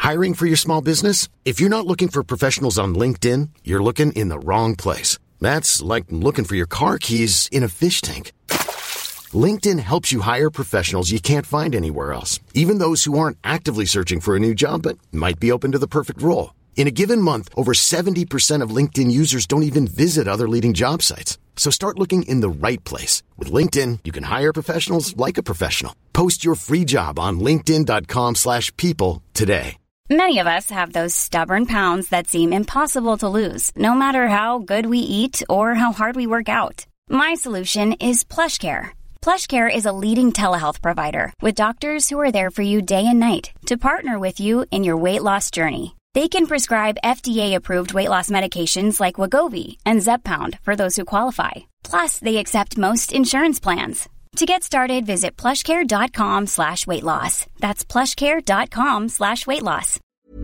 Hiring for your small business? If you're not looking for professionals on LinkedIn, you're looking in the wrong place. That's like looking for your car keys in a fish tank. LinkedIn helps you hire professionals you can't find anywhere else, even those who aren't actively searching for a new job but might be open to the perfect role. In a given month, over 70% of LinkedIn users don't even visit other leading job sites. So start looking in the right place. With LinkedIn, you can hire professionals like a professional. Post your free job on linkedin.com/people today. Many of us have those stubborn pounds that seem impossible to lose, no matter how good we eat or how hard we work out. My solution is PlushCare. PlushCare is a leading telehealth provider with doctors who are there for you day and night to partner with you in your weight loss journey. They can prescribe FDA-approved weight loss medications like Wegovy and Zepbound for those who qualify. Plus, they accept most insurance plans. To get started, visit plushcare.com/weightloss. That's plushcare.com/weightloss.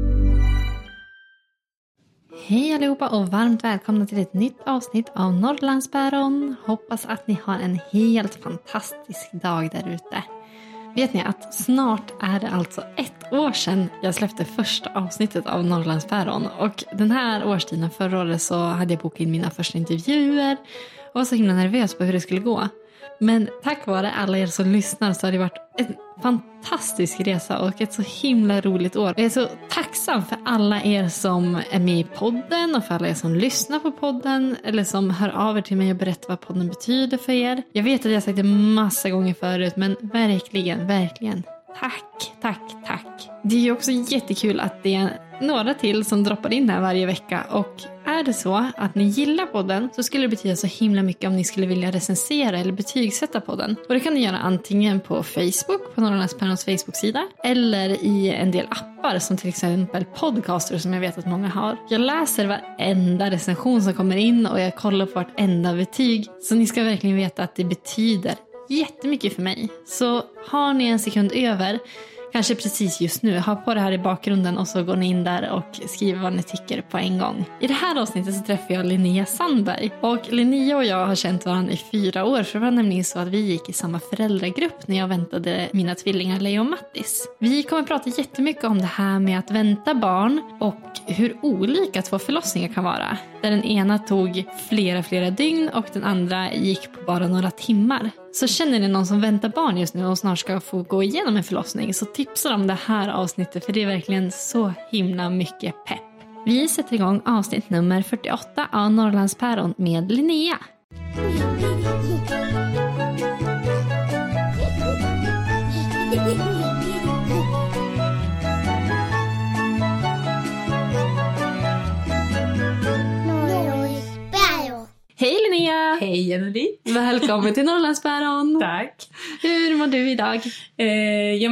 Hej allihopa och varmt välkomna till ett nytt avsnitt av Norrlandspäron. Hoppas att ni har en helt fantastisk dag där ute. Vet ni att snart är det alltså 1 år sedan jag släppte första avsnittet av Norrlandspäron. Och den här årstiden förra året så hade jag bokat in mina första intervjuer och var så himla nervös på hur det skulle gå. Men tack vare alla er som lyssnar så har det varit en fantastisk resa och ett så himla roligt år. Jag är så tacksam för alla er som är med i podden och för alla er som lyssnar på podden eller som hör av er till mig och berättar vad podden betyder för er. Jag vet att jag har sagt det massa gånger förut, men verkligen tack. Det är ju också jättekul att det är några till som droppar in här varje vecka, och är det så att ni gillar podden så skulle det betyda så himla mycket om ni skulle vilja recensera eller betygsätta podden. Och det kan ni göra antingen på Facebook, på Norrlandspärons Facebook-sida, eller i en del appar som till exempel Podcaster som jag vet att många har. Jag läser varenda recension som kommer in och jag kollar på vartenda betyg, så ni ska verkligen veta att det betyder jättemycket för mig. Så har ni en sekund över, kanske precis just nu, ha på det här i bakgrunden och så går ni in där och skriver vad ni tycker på en gång. I det här avsnittet så träffar jag Linnea Sandberg. Och Linnea och jag har känt varandra i 4 år, för det var nämligen så att vi gick i samma föräldragrupp när jag väntade mina tvillingar Leo och Mattis. Vi kommer att prata jättemycket om det här med att vänta barn och hur olika 2 förlossningar kan vara. Där den ena tog flera dygn och den andra gick på bara några timmar. Så känner ni någon som väntar barn just nu och snart ska få gå igenom en förlossning, så tipsa om det här avsnittet, för det är verkligen så himla mycket pepp. Vi sätter igång avsnitt nummer 48 av Norrlandspäron med Linnea. Hej Linnea! Hej Anneli! Välkommen till Norrlandspäron! Tack! Hur mår du idag? Jag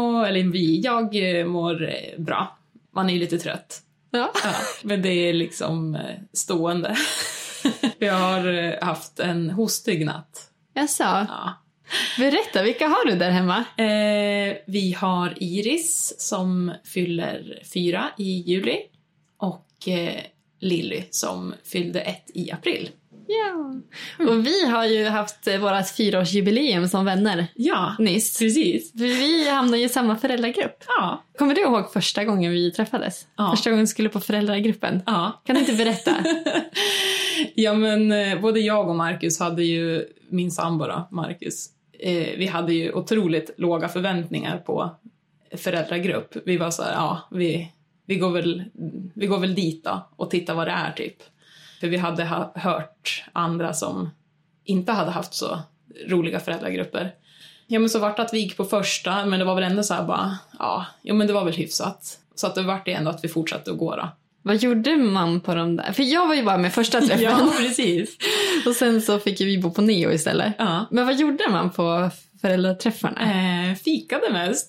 mår bra. Man är ju lite trött. Ja. Men det är liksom stående. Jag har haft en hostig natt. Jaså? Ja. Berätta, vilka har du där hemma? Vi har Iris som fyller 4 i juli. Och Lilly som fyllde 1 i april. Ja. Och vi har ju haft vårat 4-årsjubileum som vänner. Ja, nyss. Precis. För vi hamnade i samma föräldragrupp. Ja. Kommer du ihåg första gången vi träffades? Ja. Första gången vi skulle på föräldragruppen? Ja. Kan du inte berätta? Ja, men både jag och Marcus hade ju, min sambo då, Marcus, vi hade ju otroligt låga förväntningar på föräldragrupp. Vi var så här, ja, vi går väl dit då och tittar vad det är typ. För vi hade hört andra som inte hade haft så roliga föräldragrupper. Ja, men så vart att vi gick på första, men det var väl ändå så här bara, men det var väl hyfsat. Så att det vart det ändå att vi fortsatte att gå då. Vad gjorde man på de där? För jag var ju bara med första träffen. Ja, precis. Och sen så fick vi bo på Neo istället. Ja. Men vad gjorde man på föräldraträffarna? Fikade mest.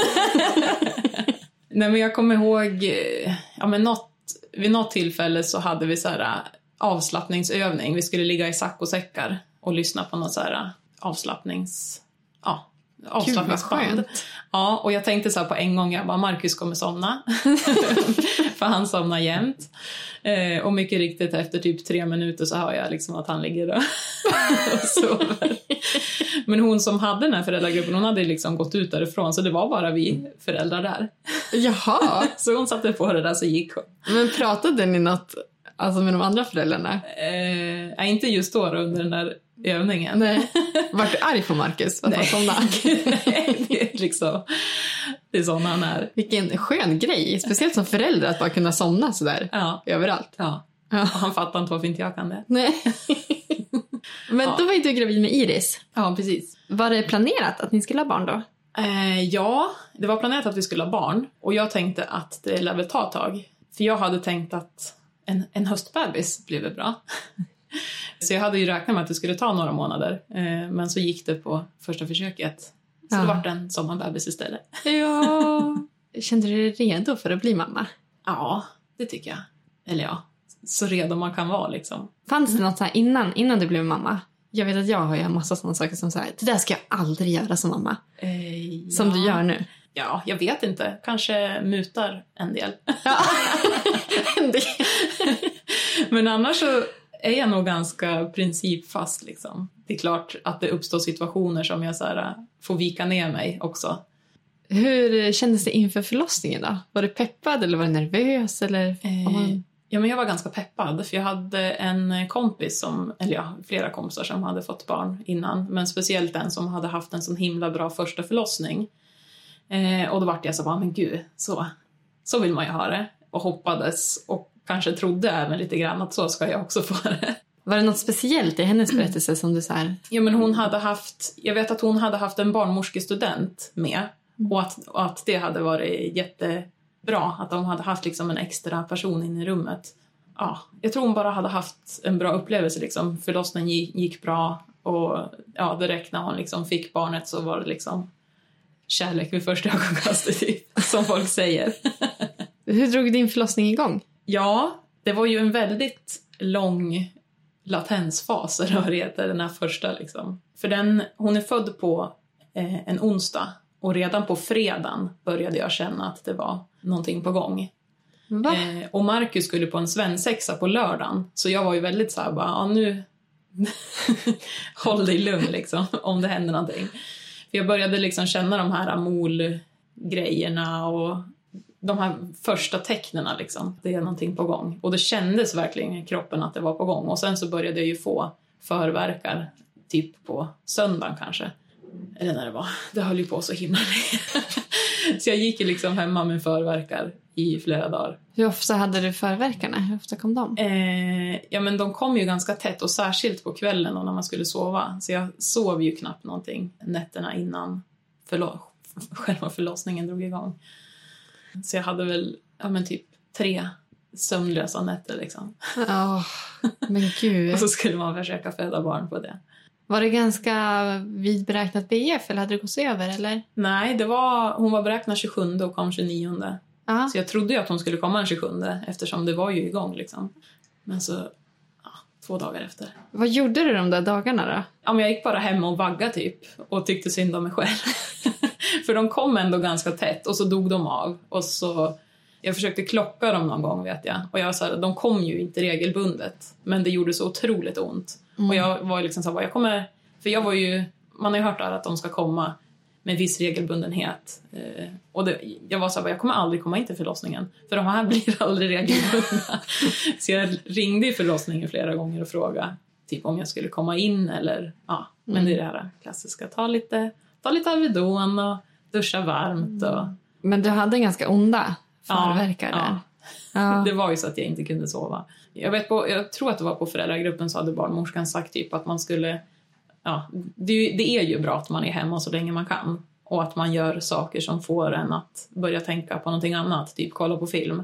Nej, men jag kommer ihåg, vid något tillfälle så hade vi så här avslappningsövning. Vi skulle ligga i sack och säckar och lyssna på något så här avslappningsband. Ja, och jag tänkte så här på en gång, jag bara, Marcus kommer somna. För han somnar jämt. Och mycket riktigt efter typ 3 minuter så hör jag liksom att han ligger och sover. Men hon som hade den här föräldragruppen, hon hade liksom gått ut därifrån, så det var bara vi föräldrar där. Jaha. Så hon satte på det där, så gick hon. Men pratade ni något alltså med de andra föräldrarna? Inte just då under den där övningen. Nej. Vart du arg på Marcus? Att han somnade? Nej, det är liksom... Det är sån han är. Vilken skön grej. Speciellt som förälder att bara kunna somna sådär. Ja. Överallt. Ja. Och han fattar inte varför inte jag kan det. Nej. Men då var ju du gravid med Iris. Ja, precis. Var det planerat att ni skulle ha barn då? Ja, det var planerat att vi skulle ha barn. Och jag tänkte att det lär väl ta ett tag. För jag hade tänkt att en höstbebis blev bra. Så jag hade ju räknat med att det skulle ta några månader. Men så gick det på första försöket. Så det var en sommarbebis istället. Ja. Kände du dig redo för att bli mamma? Ja, det tycker jag. Eller ja, så redo man kan vara liksom. Fanns det något så här innan du blev mamma? Jag vet att jag har ju en massa sådana saker som så här, det där ska jag aldrig göra som mamma. Som du gör nu. Ja, jag vet inte. Kanske mutar en del. Ja. En del. Men annars så är jag nog ganska principfast liksom. Det är klart att det uppstår situationer som jag så här, får vika ner mig också. Hur kändes det inför förlossningen då? Var du peppad eller var du nervös? Eller? Ja, men jag var ganska peppad. För jag hade en kompis flera kompisar som hade fått barn innan. Men speciellt en som hade haft en sån himla bra första förlossning. Och då var jag så bara, men gud, så vill man ju ha det. Och hoppades och kanske trodde även lite grann att så ska jag också få det. Var det något speciellt i hennes berättelse som du så här... Ja, men jag vet att hon hade haft en barnmorskestudent med. Och att det hade varit jättebra. Att de hade haft liksom en extra person in i rummet. Ja, jag tror hon bara hade haft en bra upplevelse liksom. Förlossningen gick bra. Och ja, direkt när hon liksom fick barnet så var det liksom kärlek vid första ögonkastet typ, som folk säger. Hur drog din förlossning igång? Ja, det var ju en väldigt lång latensfas, eller heter den här första liksom. För hon är född på en onsdag. Och redan på fredagen började jag känna att det var någonting på gång. Va? Och Marcus skulle på en svensexa på lördagen. Så jag var ju väldigt så här bara, nu håll dig lugn liksom, om det händer någonting. För jag började liksom känna de här molgrejerna och de här första tecknena liksom. Det är någonting på gång. Och det kändes verkligen i kroppen att det var på gång. Och sen så började jag ju få förverkar typ på söndagen kanske. Eller när det var. Det höll ju på så himla länge. Så jag gick ju liksom hemma med förverkar i flera dagar. Hur ofta hade du förverkarna? Hur ofta kom de? Ja, men de kom ju ganska tätt. Och särskilt på kvällen och när man skulle sova. Så jag sov ju knappt någonting nätterna innan själva förlossningen drog igång. Så jag hade väl typ 3 sömnlösa nätter liksom. Men gud. Och så skulle man försöka föda barn på det. Var det ganska vidberäknat BF eller hade det gått över eller? Nej, hon var beräknad 27 och kom 29. Aha. Så jag trodde ju att hon skulle komma den 27 eftersom det var ju igång liksom. Men så 2 dagar efter. Vad gjorde du de där dagarna då? Ja, men jag gick bara hem och vagga typ och tyckte synd om mig själv. För de kom ändå ganska tätt och så dog de av. Och så jag försökte klocka dem någon gång vet jag. Och jag sa de kom ju inte regelbundet. Men det gjorde så otroligt ont. Och jag var liksom så här, man har ju hört att de ska komma med viss regelbundenhet. Och jag var så här, jag kommer aldrig komma in till förlossningen. För de här blir aldrig regelbundna. Så jag ringde i förlossningen flera gånger och frågade typ om jag skulle komma in eller men det är det här klassiska. Ta lite Alvedon och duscha varmt. Och... Men du hade ganska onda förverkar där. Ja. Det var ju så att jag inte kunde sova. Jag tror att det var på föräldragruppen så hade barnmorskan sagt typ att man skulle... Ja, det är ju bra att man är hemma så länge man kan. Och att man gör saker som får en att börja tänka på någonting annat. Typ kolla på film.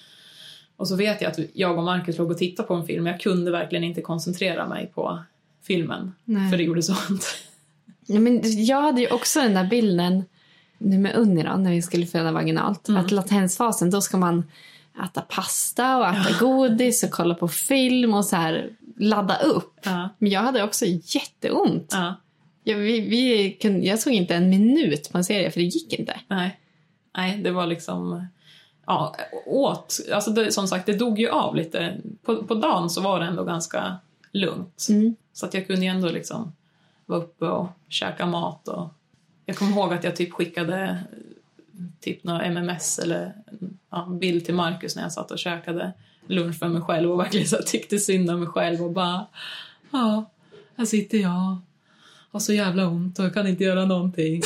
Och så vet jag att jag och Marcus låg och tittade på en film. Jag kunde verkligen inte koncentrera mig på filmen. Nej. För det gjorde sånt. Ja, men jag hade ju också den där bilden nu med Unni då, när vi skulle föda vaginalt. Att latensfasen, då ska man äta pasta och äta godis och kolla på film och så här ladda upp. Men jag hade också jätteont. Ja, jag såg inte en minut på en serie för det gick inte. Nej, det var liksom... Ja, alltså som sagt, det dog ju av lite. På dagen så var det ändå ganska lugnt. Så att jag kunde ju ändå liksom vara uppe och käka mat. Och jag kommer ihåg att jag typ skickade typ några MMS eller bild till Marcus när jag satt och käkade lunch för mig själv. Och verkligen så tyckte synd om mig själv och bara... Ja, här sitter jag. Har så jävla ont och jag kan inte göra någonting.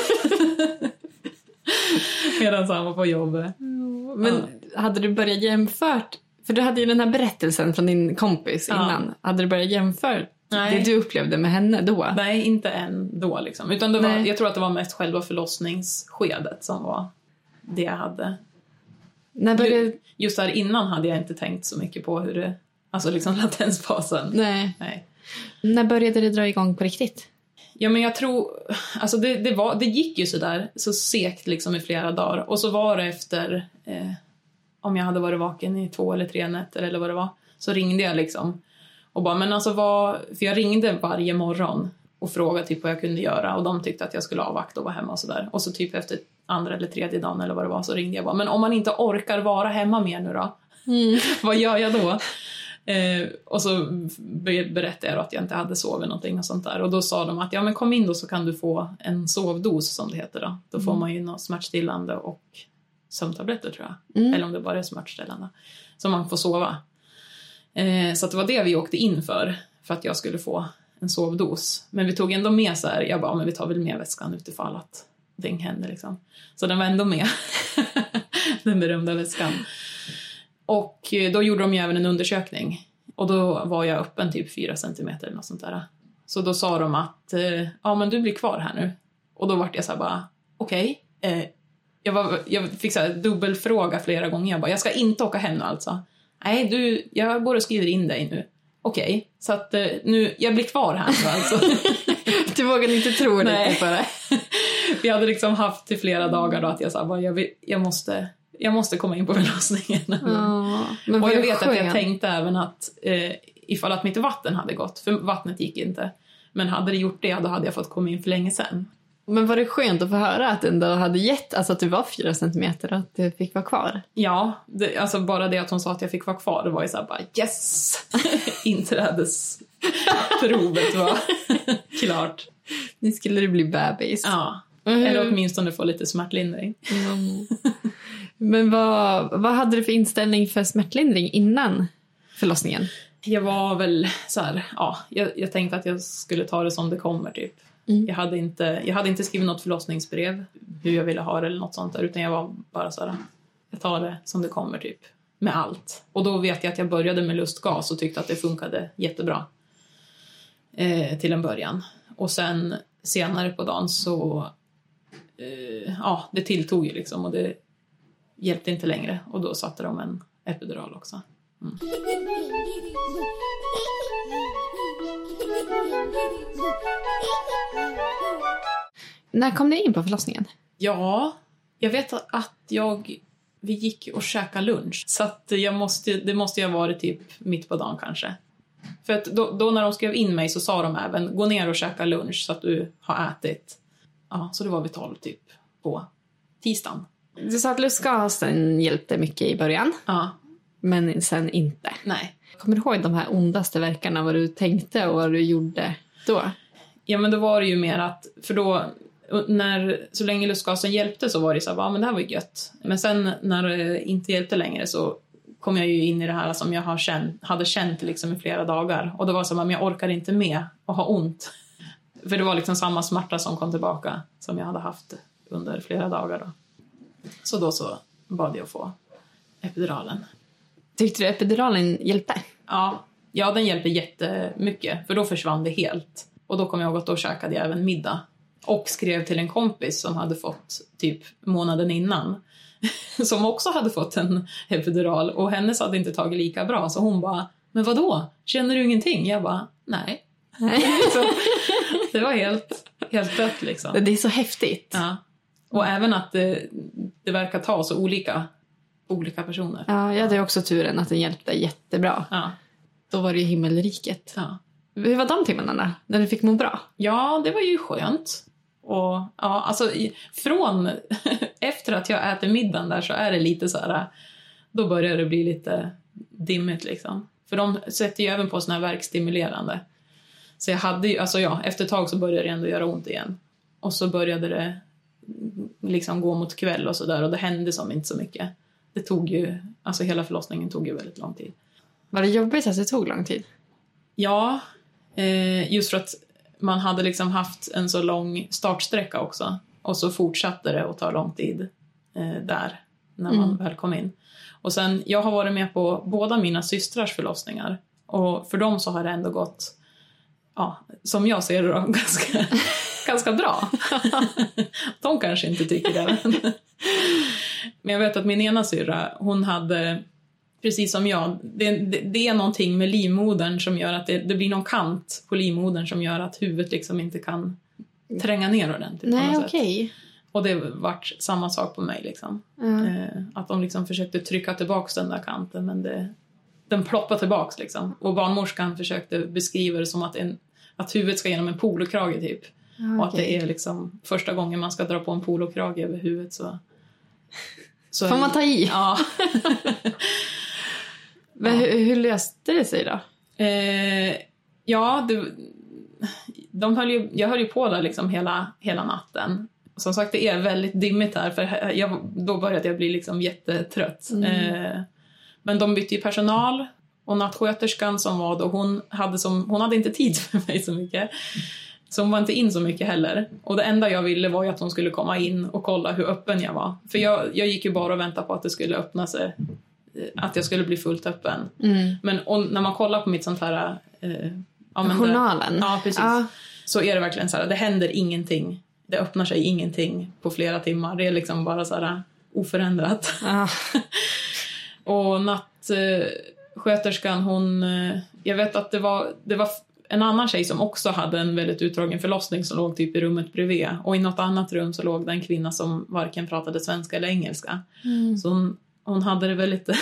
Medan han var på jobbet. Men hade du börjat jämfört... För du hade ju den här berättelsen från din kompis innan. Hade du börjat jämföra det du upplevde med henne då? Nej, inte än då liksom. Utan det var, jag tror att det var mest själva förlossningsskedet som var det jag hade. Just där innan hade jag inte tänkt så mycket på hur det... Alltså liksom latensfasen. Nej. När började det dra igång på riktigt? Ja, men jag tror... Alltså det gick ju så segt liksom i flera dagar. Och så var det efter... om jag hade varit vaken i 2 eller 3 nätter eller vad det var. Så ringde jag liksom. Och bara, men alltså för jag ringde varje morgon. Och frågade typ vad jag kunde göra. Och de tyckte att jag skulle avvakta och vara hemma och sådär. Och så typ efter 2:a eller 3:e dagen eller vad det var. Så ringde jag bara, men om man inte orkar vara hemma mer nu då? Vad gör jag då? Och så berättade jag att jag inte hade sovit någonting och sånt där. Och då sa de att ja, men kom in då så kan du få en sovdos som det heter då. Då får man ju något smärtstillande och sömntabletter tror jag. Eller om det bara är smärtstillande. Så man får sova. Så att det var det vi åkte in för att jag skulle få en sovdos. Men vi tog ändå med så här, jag bara, men vi tar väl med väskan utifall att det händer liksom. Så den var ändå med. Den berömda väskan. Och då gjorde de ju även en undersökning. Och då var jag öppen typ 4 centimeter eller något sånt där. Så då sa de att ja, men du blir kvar här nu. Och då var jag så här bara, okej. Jag fick så här dubbelfråga flera gånger. Jag bara, jag ska inte åka hem nu alltså. Nej, jag går och skriver in dig nu. Okej, så att nu, jag blir kvar här nu alltså. Du vågade inte tro det på det. Vi hade liksom haft i flera dagar då att jag sa bara, jag måste komma in på förlossningen. Men och jag vet att jag tänkte även att ifall att mitt vatten hade gått, för vattnet gick inte. Men hade det gjort det, då hade jag fått komma in för länge sedan. Men var det skönt att få höra att den då hade gett, alltså att du var 4 centimeter och att du fick vara kvar? Ja, alltså bara det att hon sa att jag fick vara kvar, det var ju så här bara, yes! Inträdesprovet var klart. Nu skulle det bli bebis. Ja, eller åtminstone få lite smärtlindring. Men vad hade du för inställning för smärtlindring innan förlossningen? Jag var väl så här, jag tänkte att jag skulle ta det som det kommer typ. Jag hade inte skrivit något förlossningsbrev hur jag ville ha det eller något sånt där, utan jag var bara så här, jag tar det som det kommer typ med allt. Och då vet jag att jag började med lustgas och tyckte att det funkade jättebra till en början. Och sen senare på dagen så det tilltog ju liksom, och det hjälpte inte längre, och då satte de en epidural också. När kom ni in på förlossningen? Ja, jag vet att vi gick och käkade lunch. Så att det måste ju ha varit typ mitt på dagen kanske. För att då när de skrev in mig så sa de även, gå ner och käka lunch så att du har ätit. Ja, så det var vid 12 typ på tisdagen. Du sa att lustgasen hjälpte mycket i början. Ja. Men sen inte. Nej. Kommer du ihåg de här ondaste verkarna, vad du tänkte och vad du gjorde då? Ja, men då var det ju mer att, för då, så länge lustgasen hjälpte så var det så här, men det här var ju gött. Men sen när det inte hjälpte längre så kom jag ju in i det här som jag hade känt liksom i flera dagar. Och det var som att jag orkar inte med att ha ont. För det var liksom samma smärta som kom tillbaka som jag hade haft under flera dagar då. Så då så bad jag att få epiduralen. Tyckte du epiduralen hjälpte? Ja, den hjälpte jättemycket. För då försvann det helt. Och då kom jag ihåg att då käkade jag även middag. Och skrev till en kompis som hade fått typ månaden innan. Som också hade fått en epidural. Och hennes hade inte tagit lika bra. Så hon bara, men vadå? Känner du ingenting? Jag bara, nej. Så, det var helt dött liksom. Det är så häftigt. Ja. Och även att det verkar ta så olika personer. Ja, jag hade också turen att den hjälpte jättebra. Ja. Då var det ju himmelriket. Ja. Hur var de timmarna då? När du fick må bra? Ja, det var ju skönt. Och ja, alltså från efter att jag äter middagen där så är det lite så här, då börjar det bli lite dimmigt liksom. För de sätter ju även på såna här verkstimulerande. Så jag hade ju, alltså ja, efter ett tag så började det ändå göra ont igen. Och så började det liksom gå mot kväll och sådär, och det hände som inte så mycket. Det tog ju, alltså hela förlossningen tog ju väldigt lång tid. Var det jobbigt att det tog lång tid? Ja, just för att man hade liksom haft en så lång startsträcka också. Och så fortsatte det att ta lång tid där när man väl kom in. Och sen, jag har varit med på båda mina systrars förlossningar. Och för dem så har det ändå gått, ja, som jag ser det då, ganska bra. De kanske inte tycker det. Men jag vet att min ena syrra, hon hade, precis som jag, det är någonting med livmodern som gör att det blir någon kant på livmodern som gör att huvudet liksom inte kan tränga ner ordentligt. Nej, okej. Och det vart samma sak på mig liksom. Att de liksom försökte trycka tillbaka den där kanten, men den ploppade tillbaks liksom. Och barnmorskan försökte beskriva det som att huvudet ska genom en polokrage typ. Okay. Och att det är liksom första gången man ska dra på en polokrage över huvudet så får man ta i? Ja. Men hur löste det sig då? Ja, jag höll ju på där liksom hela natten. Som sagt, det är väldigt dimmigt här, för då började jag bli liksom jättetrött. Men de bytte ju personal, och nattsköterskan som var då, hon hade inte tid för mig så mycket. Så hon var inte in så mycket heller. Och det enda jag ville var ju att hon skulle komma in och kolla hur öppen jag var. För jag gick ju bara och väntade på att det skulle öppna sig. Att jag skulle bli fullt öppen. Men när man kollar på mitt sånt här... journalen. Ja, precis. Ja. Så är det verkligen så här, det händer ingenting. Det öppnar sig ingenting på flera timmar. Det är liksom bara så här oförändrat. Och nattsköterskan, jag vet att det var en annan tjej som också hade en väldigt utdragen förlossning som låg typ i rummet bredvid. Och i något annat rum så låg det en kvinna som varken pratade svenska eller engelska. Så hon hade det väl lite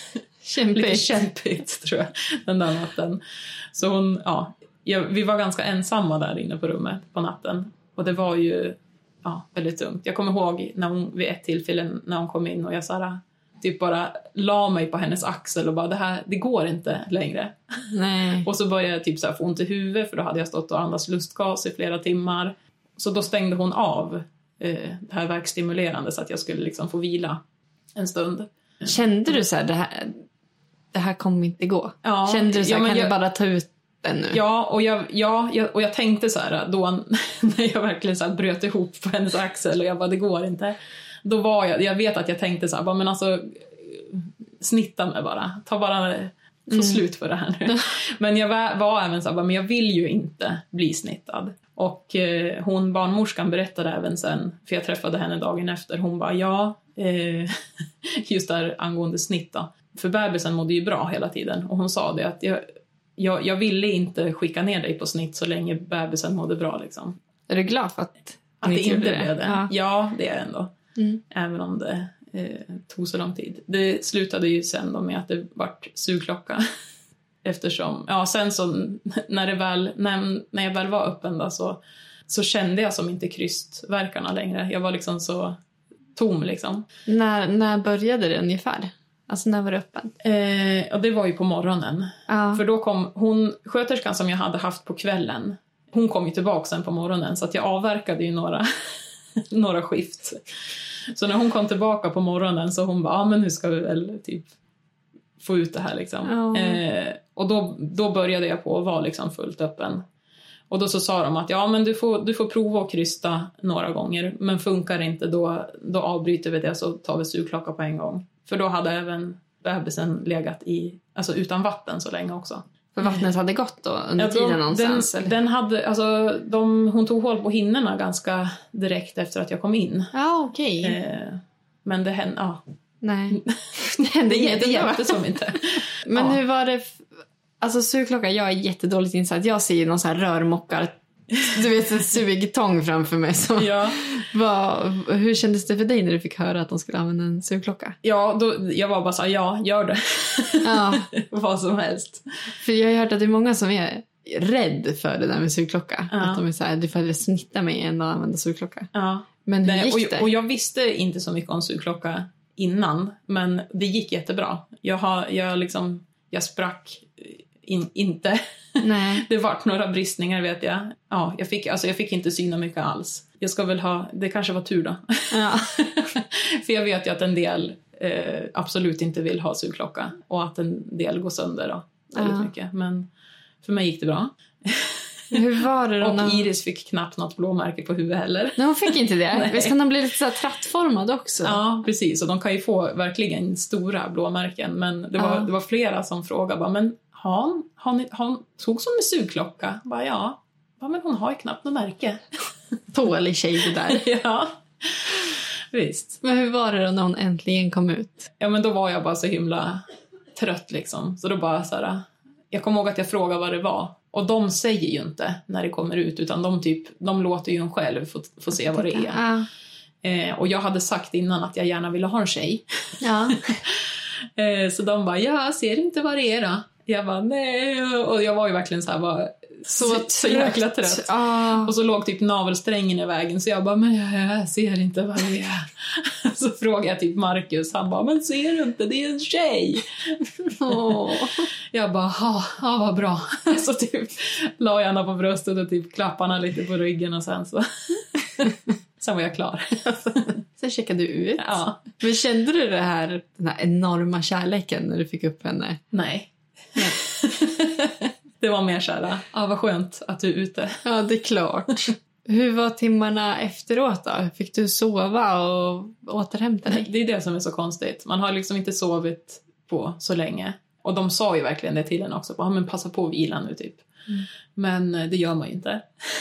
kämpigt tror jag, den där natten. Så vi var ganska ensamma där inne på rummet på natten. Och det var ju väldigt tungt. Jag kommer ihåg vid ett tillfälle när hon kom in och jag sa typ bara la mig på hennes axel och bara det går inte längre. Nej. Och så började jag typ så här få ont i huvudet, för då hade jag stått och andats lustgas i flera timmar. Så då stängde hon av det här verkstimulerande så att jag skulle liksom få vila en stund. Kände du så här, det här kommer inte gå? Ja, kände du så här, kan du bara ta ut den nu? Ja, och jag tänkte så här då när jag verkligen så här bröt ihop på hennes axel och jag bara, det går inte. Då var jag vet att jag tänkte så här, men alltså snitta mig bara. Ta bara få slut på det här nu. Men jag var även så här, men jag vill ju inte bli snittad. Och barnmorskan berättade även sen, för jag träffade henne dagen efter, hon bara just där angående snitt då. För bebisen mådde ju bra hela tiden. Och hon sa det att jag ville inte skicka ner dig på snitt så länge bebisen mådde bra liksom. Är du glad för att det inte blev det? Ja, det är jag ändå. Även om det tog så lång tid. Det slutade ju sen då med att det vart sugklocka. Eftersom, sen så när jag väl var öppen då, så kände jag som inte krystverkarna längre. Jag var liksom så tom liksom. När började det ungefär? Alltså när var det öppen? Och det var ju på morgonen. För då kom sköterskan som jag hade haft på kvällen. Hon kom ju tillbaka sen på morgonen, så att jag avverkade ju några skift. Så när hon kom tillbaka på morgonen så hon bara, men nu ska vi väl typ få ut det här liksom. Och då började jag på att vara liksom fullt öppen. Och då så sa de att men du får prova att krysta några gånger, men funkar inte då avbryter vi det, så tar vi sugklocka på en gång. För då hade även bebisen legat utan vatten så länge också. För vattnet hade gått då under tiden någonstans? Den hade, hon tog hål på hinnorna ganska direkt efter att jag kom in. Ja, okej. Men det hände, Nej. det hjälpte som inte. Men hur var det, sugklocka, jag är jättedåligt insatt. Jag ser ju någon sån här rörmockar, du vet, en sugtång framför mig. Så. Ja. Hur kändes det för dig när du fick höra att de skulle använda en sugklocka? Ja, jag var bara så här, gör det. Ja. Vad som helst. För jag har hört att det är många som är rädd för det där med sugklocka. Att de är så här, du får hellre snitta mig än att använda sugklocka. Men hur gick det? Och jag visste inte så mycket om sugklocka innan, men det gick jättebra. Jag sprack inte. Nej. Det var några bristningar, vet jag. Ja, jag fick inte syna mycket alls. Jag ska väl det kanske var tur då. Ja. För jag vet ju att en del absolut inte vill ha sugklocka. Och att en del går sönder då, väldigt mycket. Men för mig gick det bra. Hur var det då? Och Iris fick knappt något blåmärke på huvudet heller. Nej, hon fick inte det. Visst kan de bli lite så här trattformad också? Ja, precis. Och de kan ju få verkligen stora blåmärken. Men det var flera som frågade bara, men hon tog som med sugklocka? Bara, ja, men hon har ju knappt något märke. Tålig tjej det där. Ja, visst. Men hur var det då när hon äntligen kom ut? Ja, men då var jag bara så himla trött liksom. Så då bara så här, jag kommer ihåg att jag frågade vad det var. Och de säger ju inte när det kommer ut, utan de låter ju en själv få se vad det är. Och jag hade sagt innan att jag gärna ville ha en tjej. Ja. Så de bara, jag ser inte vad det är då. Jag bara, nej. Och jag var ju verkligen så här, bara, så jäkla trött. Och så låg typ navelsträngen i vägen. Så jag bara, men jag ser inte vad det är. Så frågade jag typ Marcus. Han bara, men ser du inte? Det är en tjej. Jag bara, ja vad bra. Så typ la jag henne på bröstet och typ klappade henne lite på ryggen. Och sen var jag klar. Sen checkade du ut. Ja. Men kände du den här enorma kärleken när du fick upp henne? Nej. Det var mer såhär, vad skönt att du är ute. Ja, det är klart. Hur var timmarna efteråt då? Fick du sova och återhämta dig? Det är det som är så konstigt. Man har liksom inte sovit på så länge. Och de sa ju verkligen det till en också. Men passa på att vila nu typ. Men det gör man ju inte.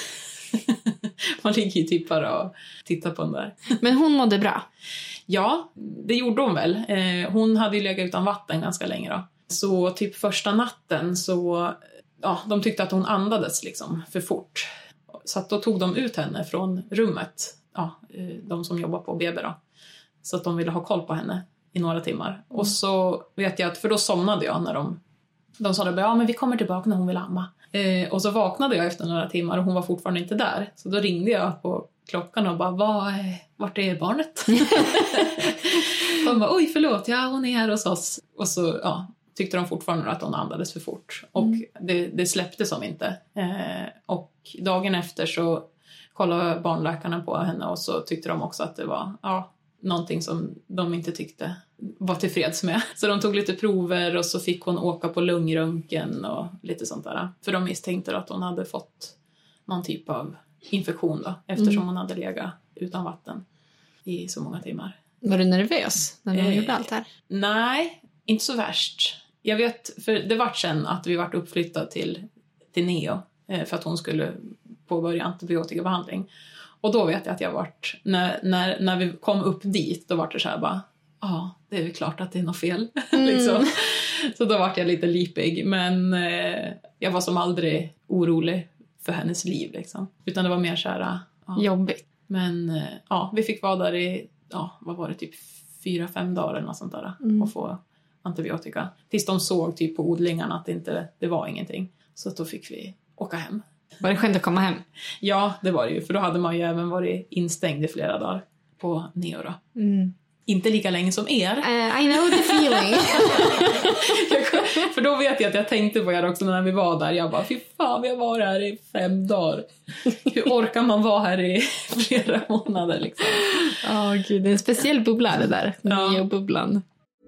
Man ligger ju typ bara och tittar på den där. Men hon mådde bra? Ja, det gjorde hon väl. Hon hade ju legat utan vatten ganska länge då. Så typ första natten så... Ja, de tyckte att hon andades liksom för fort. Så att då tog de ut henne från rummet. Ja, de som jobbar på BB då. Så att de ville ha koll på henne i några timmar. Och så vet jag att, för då somnade jag när de sa det, ja men vi kommer tillbaka när hon vill amma. Och så vaknade jag efter några timmar och hon var fortfarande inte där. Så då ringde jag på klockan och bara, vart är barnet? De bara, oj förlåt, ja hon är här hos oss. Och så, ja, tyckte de fortfarande att hon andades för fort. Och det släppte som inte. Och dagen efter så kollade barnläkarna på henne och så tyckte de också att det var någonting som de inte tyckte var tillfreds med. Så de tog lite prover och så fick hon åka på lungröntgen och lite sånt där. För de misstänkte att hon hade fått någon typ av infektion då. Eftersom hon hade legat utan vatten i så många timmar. Var du nervös när du gjorde allt här? Nej, inte så värst. Jag vet, för det var sen att vi vart uppflyttade till Neo för att hon skulle påbörja antibiotikabehandling. Och då vet jag att jag vart, när vi kom upp dit, då vart det så här bara, det är väl klart att det är något fel. Liksom. Så då vart jag lite lipig, men jag var som aldrig orolig för hennes liv liksom. Utan det var mer så här, jobbigt. Men vi fick vara där i, vad var det, typ 4-5 dagar eller något sånt där och få antibiotika. Tills de såg typ på odlingarna att det var ingenting. Så då fick vi åka hem. Var det skönt att komma hem? Ja, det var det ju. För då hade man ju även varit instängd i flera dagar på Neo då. Inte lika länge som er. I know the feeling. För då vet jag att jag tänkte på er också när vi var där. Jag bara, fy fan, vi har varit här i 5 dagar. Hur orkar man vara här i flera månader liksom? Gud, det är en speciell bubbla det där. Neo-bubblan.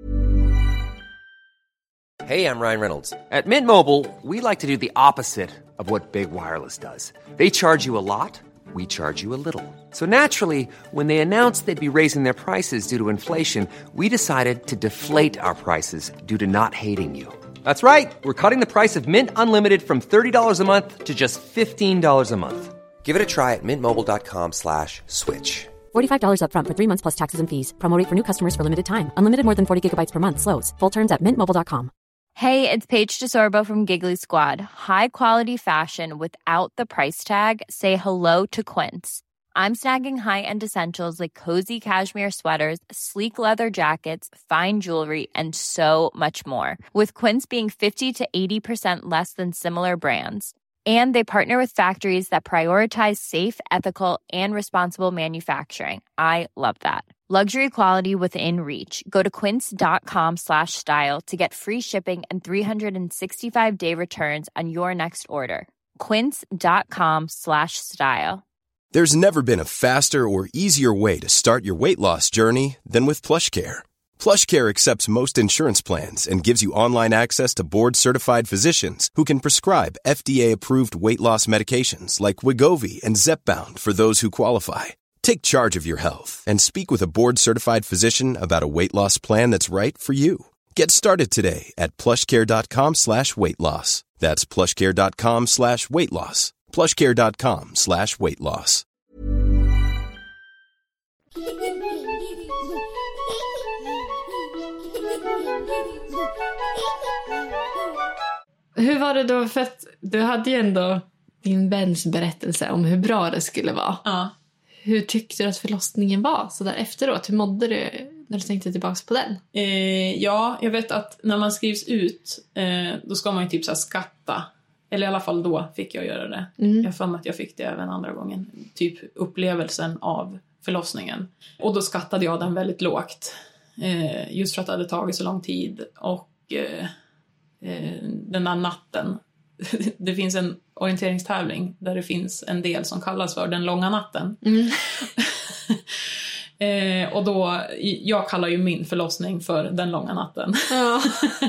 Hey, I'm Ryan Reynolds. At Mint Mobile, we like to do the opposite of what Big Wireless does. They charge you a lot, we charge you a little. So naturally, when they announced they'd be raising their prices due to inflation, we decided to deflate our prices due to not hating you. That's right. We're cutting the price of Mint Unlimited from $30 a month to just $15 a month. Give it a try at mintmobile.com/switch. $45 up front for 3 months plus taxes and fees. Promo rate for new customers for limited time. Unlimited more than 40 gigabytes per month. Slows full terms at mintmobile.com. Hey, it's Paige DeSorbo from Giggly Squad. High quality fashion without the price tag. Say hello to Quince. I'm snagging high-end essentials like cozy cashmere sweaters, sleek leather jackets, fine jewelry, and so much more. With Quince being 50 to 80% less than similar brands. And they partner with factories that prioritize safe, ethical, and responsible manufacturing. I love that. Luxury quality within reach. Go to quince.com/style to get free shipping and 365-day returns on your next order. Quince.com/style. There's never been a faster or easier way to start your weight loss journey than with PlushCare. PlushCare accepts most insurance plans and gives you online access to board-certified physicians who can prescribe FDA-approved weight loss medications like Wegovy and Zepbound for those who qualify. Take charge of your health and speak with a board-certified physician about a weight loss plan that's right for you. Get started today at plushcare.com/weightloss. That's plushcare.com/weightloss. plushcare.com/weightloss. Hur var det då? För att du hade ju ändå din väns berättelse om hur bra det skulle vara. Ja. Hur tyckte du att förlossningen var så där efteråt? Hur mådde du när du tänkte tillbaka på den? Ja, jag vet att när man skrivs ut då ska man ju typ så här skatta. Eller i alla fall då fick jag göra det. Jag har för mig att jag fick det även andra gången. Typ upplevelsen av förlossningen. Och då skattade jag den väldigt lågt. Just för att det hade tagit så lång tid. Och den där natten. Det finns en orienteringstävling där det finns en del som kallas för den långa natten. Och då, jag kallar ju min förlossning för den långa natten. Ja.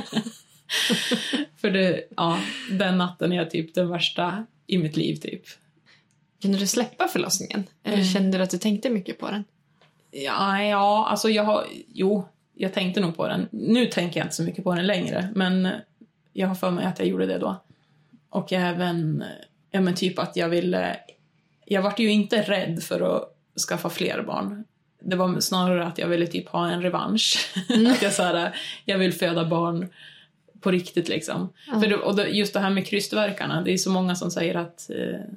För det, ja, den natten är typ den värsta i mitt liv typ. Kunde du släppa förlossningen? Eller kände du att du tänkte mycket på den? Ja, alltså jag tänkte nog på den. Nu tänker jag inte så mycket på den längre. Men jag har för mig att jag gjorde det då. Och även, ja men typ att jag var ju inte rädd för att skaffa fler barn. Det var snarare att jag ville typ ha en revansch. Att jag vill föda barn på riktigt liksom. För just det här med krystvärkarna, det är så många som säger att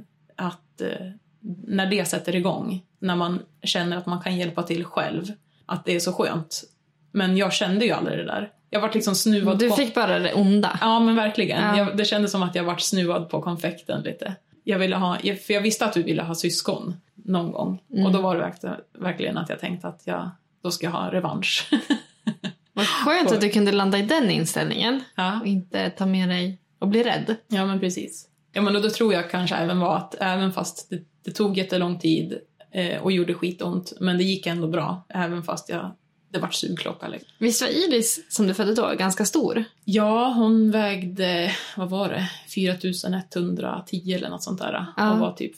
när det sätter igång, när man känner att man kan hjälpa till själv, att det är så skönt. Men jag kände ju aldrig det där. Jag var liksom snuvad Du fick bara det onda. Ja, men verkligen. Ja. Det kändes som att jag var snuvad på konfekten lite. För jag visste att du ville ha syskon någon gång. Och då var det verkligen att jag tänkte att då ska jag ha revansch. Vad skönt att du kunde landa i den inställningen. Ja. Och inte ta med dig och bli rädd. Ja, men precis. Ja, men då tror jag kanske även var att även fast det tog jättelång tid och gjorde skitont. Men det gick ändå bra. Även fast det var sugklocka. Liksom. Visst var Iris, som du födde då, ganska stor? Ja, hon vägde, vad var det? 4110 eller något sånt där. Och var typ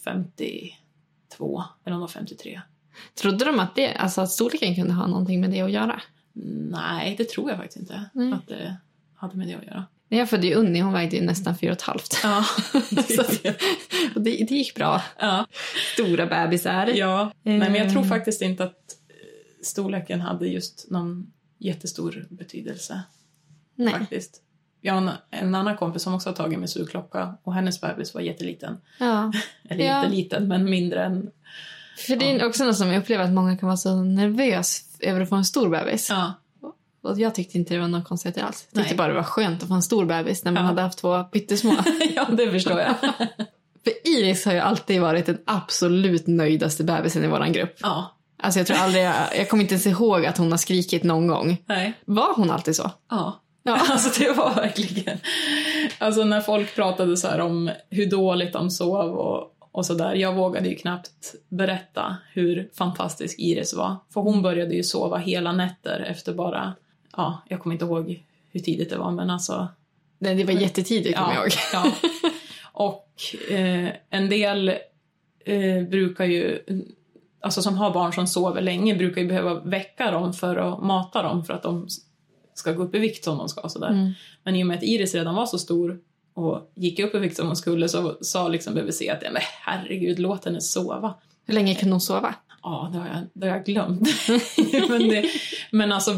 52, eller hon var 53. Trodde de att storleken kunde ha någonting med det att göra? Nej, det tror jag faktiskt inte. Att det hade med det att göra. Jag födde ju Unni, hon vägde ju nästan 4,5. Ja, och det gick bra. Ja. Stora bebisar. Ja, nej, men jag tror faktiskt inte att storleken hade just någon jättestor betydelse. Nej. Faktiskt. Jag har en annan kompis som också har tagit med sugklocka och hennes bebis var jätteliten. Ja. Eller jätteliten, men mindre än... För det är också något som jag upplever att många kan vara så nervös över att få en stor bebis. Ja. Och jag tyckte inte det var något konstigt alls. Jag tyckte bara det var skönt att få en stor bebis när man hade haft 2 pyttesmå. Ja, det förstår jag. För Iris har ju alltid varit den absolut nöjdaste bebisen i våran grupp. Ja. Alltså jag tror aldrig, jag kommer inte ens ihåg att hon har skrikit någon gång. Nej. Var hon alltid så? Ja. Alltså det var verkligen. Alltså när folk pratade så här om hur dåligt de sov och så där. Jag vågade ju knappt berätta hur fantastisk Iris var. För hon började ju sova hela nätter efter bara, jag kommer inte ihåg hur tidigt det var, men alltså. Det var jättetidigt, kommer jag ihåg. Ja. Och en del brukar ju, alltså som har barn som sover länge, brukar ju behöva väcka dem för att mata dem för att de ska gå upp i vikt som de ska. Så där. Men i och med att Iris redan var så stor och gick upp i vikt som hon skulle, så sa liksom BVC att men herregud, låt henne sova. Hur länge kunde hon sova? Ja, det har jag glömt. men alltså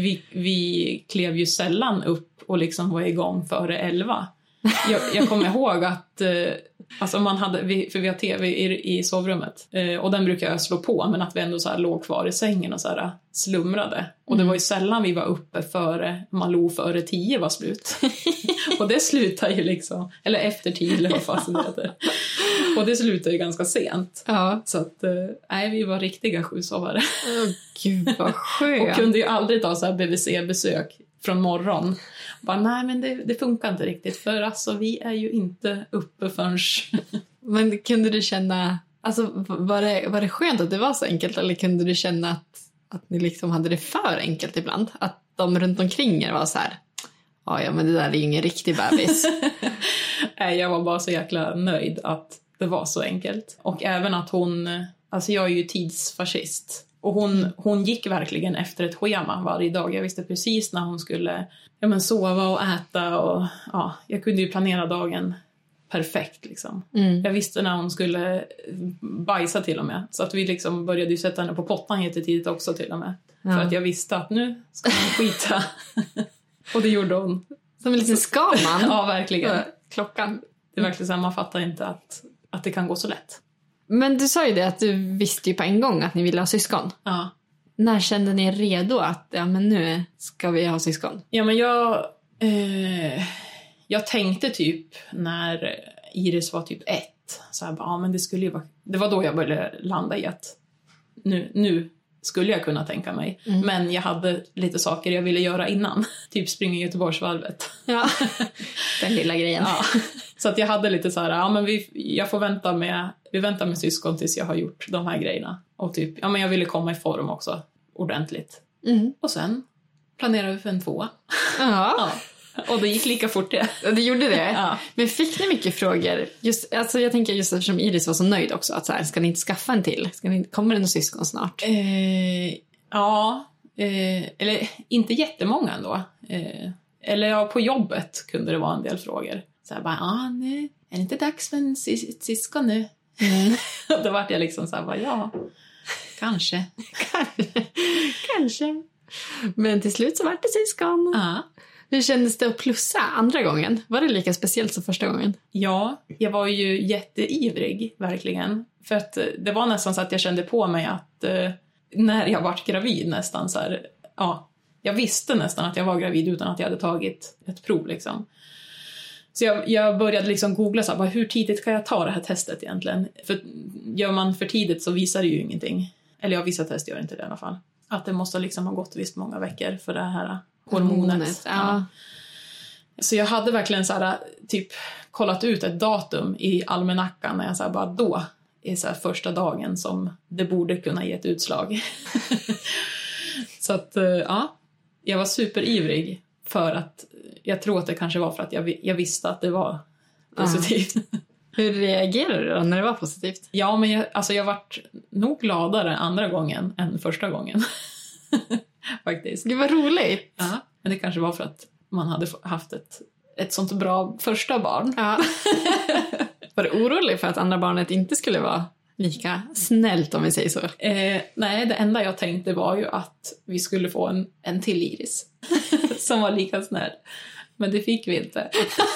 vi klev ju sällan upp och liksom var igång före 11. Jag kommer ihåg att Alltså för vi har tv i sovrummet. Och den brukar jag slå på, men att vi ändå så här låg kvar i sängen och så här slumrade. Och det var ju sällan vi var uppe före 10 var slut. Och det slutar ju liksom, eller efter 10 eller vad fan det heter. Och det slutar ju ganska sent. Ja. Så att, vi var riktiga sjusovare. Gud vad skönt. Och kunde ju aldrig ta så här BVC-besök från morgon. Bara, nej men det funkar inte riktigt. För alltså vi är ju inte uppe förrän... Men kunde du känna... Alltså var det skönt att det var så enkelt? Eller kunde du känna att ni liksom hade det för enkelt ibland? Att de runt omkring er var så här... Ja men det där är ju ingen riktig bebis. Nej, jag var bara så jäkla nöjd att det var så enkelt. Och även att hon... Alltså jag är ju tidsfascist. Och hon gick verkligen efter ett schema varje dag. Jag visste precis när hon skulle sova och äta. Och jag kunde ju planera dagen perfekt liksom. Jag visste när hon skulle bajsa till och med. Så att vi liksom började ju sätta henne på pottan jättetidigt också till och med. Ja. För att jag visste att nu ska hon skita. Och det gjorde hon. Som en liten skalman. Ja, verkligen. Klockan. Det är verkligen så här, man fattar inte att det kan gå så lätt. Men du sa ju det att du visste ju på en gång att ni ville ha syskon. Ja. När kände ni redo att men nu ska vi ha syskon? Ja, men jag tänkte typ när Iris var typ 1. Så här, men det skulle ju vara... Det var då jag började landa i att nu skulle jag kunna tänka mig. Men jag hade lite saker jag ville göra innan. Typ springa Göteborgsvarvet. Ja, den lilla grejen. Ja. Så att jag hade lite så här, jag får vänta med syskon tills jag har gjort de här grejerna. Och typ, men jag ville komma i form också, ordentligt. Och sen planerade vi för en 2. Ja. Och det gick lika fort det. Det gjorde det? Ja. Men fick ni mycket frågor? Jag tänker just eftersom Iris var så nöjd också. Att så här, ska ni inte skaffa en till? Kommer det någon syskon snart? Eller inte jättemånga ändå. Eller på jobbet kunde det vara en del frågor. Så här bara, nu är det inte dags för en syskon nu? Då var jag liksom så här, bara, kanske. Kanske. Men till slut så var det syskon. Ja. Hur kändes det att plussa andra gången? Var det lika speciellt som första gången? Ja, jag var ju jätteivrig, verkligen. För att det var nästan så att jag kände på mig att när jag var gravid nästan så här, jag visste nästan att jag var gravid utan att jag hade tagit ett prov liksom. Så jag började liksom googla så här, hur tidigt kan jag ta det här testet egentligen? För gör man för tidigt så visar det ju ingenting. Eller vissa test gör inte det i alla fall. Att det måste liksom ha gått visst många veckor för det här hormonet. Ja. Så jag hade verkligen så här, typ kollat ut ett datum i almanackan när jag så här, bara då är så här första dagen som det borde kunna ge ett utslag. Så att jag var superivrig för att jag tror att det kanske var för att jag visste att det var positivt. Hur reagerade du då när det var positivt? Ja, men jag vart nog gladare andra gången än första gången. Faktiskt. Det var roligt. Ja, men det kanske var för att man hade haft ett sånt bra första barn. Ja. Var du orolig för att andra barnet inte skulle vara lika snällt, om vi säger så? Nej, det enda jag tänkte var ju att vi skulle få en till Iris som var lika snäll. Men det fick vi inte.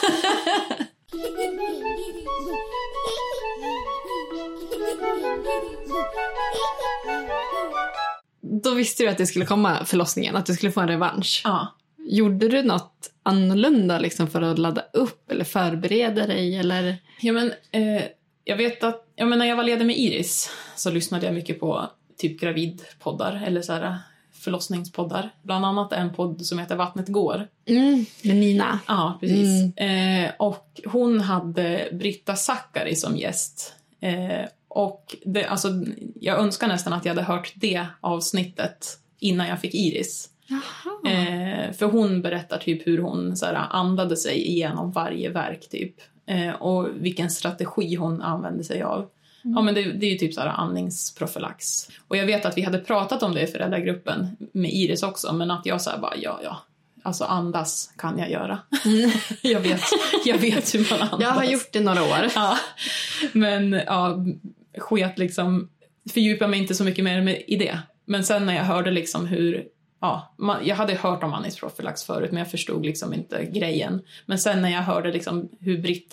Då visste du att det skulle komma förlossningen, att du skulle få en revansch. Ja. Gjorde du något annorlunda liksom för att ladda upp eller förbereda dig? Eller? Ja, men jag vet att när jag var ledig med Iris så lyssnade jag mycket på typ gravidpoddar eller så här förlossningspoddar. Bland annat en podd som heter Vattnet går. Med Nina. Ja, precis. Och hon hade Britta Zackari som gäst. Och jag önskar nästan att jag hade hört det avsnittet innan jag fick Iris. För hon berättar typ hur hon så här, andade sig igenom varje verk typ. Och vilken strategi hon använde sig av. Ja, men det är ju typ så här andningsprofylax. Och jag vet att vi hade pratat om det i föräldragruppen med Iris också. Men att jag så här bara, alltså andas kan jag göra. jag vet hur man andas. Jag har gjort det några år. Ja. Men sket liksom, fördjupa mig inte så mycket mer i det. Men sen när jag hörde liksom hur, jag hade hört om andningsprofylax förut, men jag förstod liksom inte grejen. Men sen när jag hörde liksom hur Britta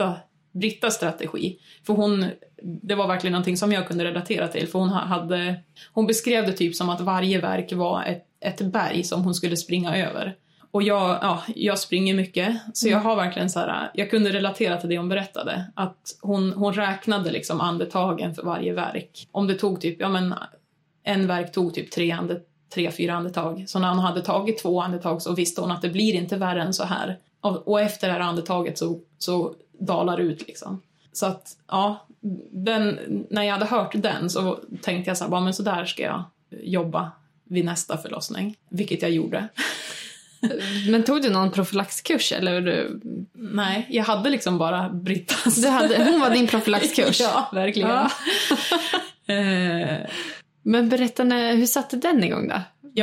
Brittas strategi. För det var verkligen någonting som jag kunde relatera till. För hon beskrev det typ som att varje verk var ett berg som hon skulle springa över. Och jag springer mycket. Så jag har verkligen så här, jag kunde relatera till det hon berättade. Att hon räknade liksom andetagen för varje verk. Om det tog typ, en verk tog typ 3-4 andetag. Så när hon hade tagit 2 andetag så visste hon att det blir inte värre än så här. Och efter det här andetaget så dalar ut liksom. Så att när jag hade hört den så tänkte jag så här, men så där ska jag jobba vid nästa förlossning. Vilket jag gjorde. Men tog du någon profylaxkurs eller? Nej, jag hade liksom bara Brittas. Hon var din profylaxkurs? Ja, verkligen. Ja. Men berätta, hur satte den igång då?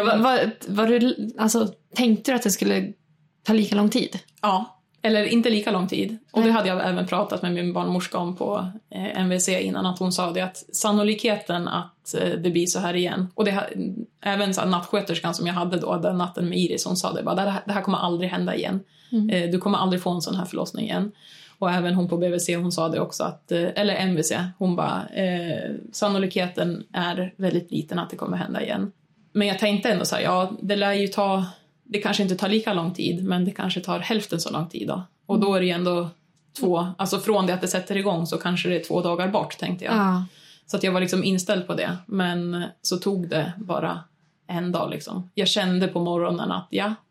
Var du, alltså, tänkte du att det skulle ta lika lång tid? Ja, eller inte lika lång tid. Och det hade jag även pratat med min barnmorska om på MVC innan, att hon sa det, att sannolikheten att det blir så här igen. Och även så här, nattsköterskan som jag hade då den natten med Iris, hon sa det bara, det här kommer aldrig hända igen. Du kommer aldrig få en sån här förlossning igen. Och även hon på BVC, hon sa det också, eller MVC, hon bara, sannolikheten är väldigt liten att det kommer hända igen. Men jag tänkte ändå så här, det lär ju det kanske inte tar lika lång tid, men det kanske tar hälften så lång tid då. Och då är det ju ändå alltså från det att det sätter igång så kanske det är 2 dagar bort, tänkte jag. Ja. Så att jag var liksom inställd på det. Men så tog det bara en dag liksom. Jag kände på morgonen att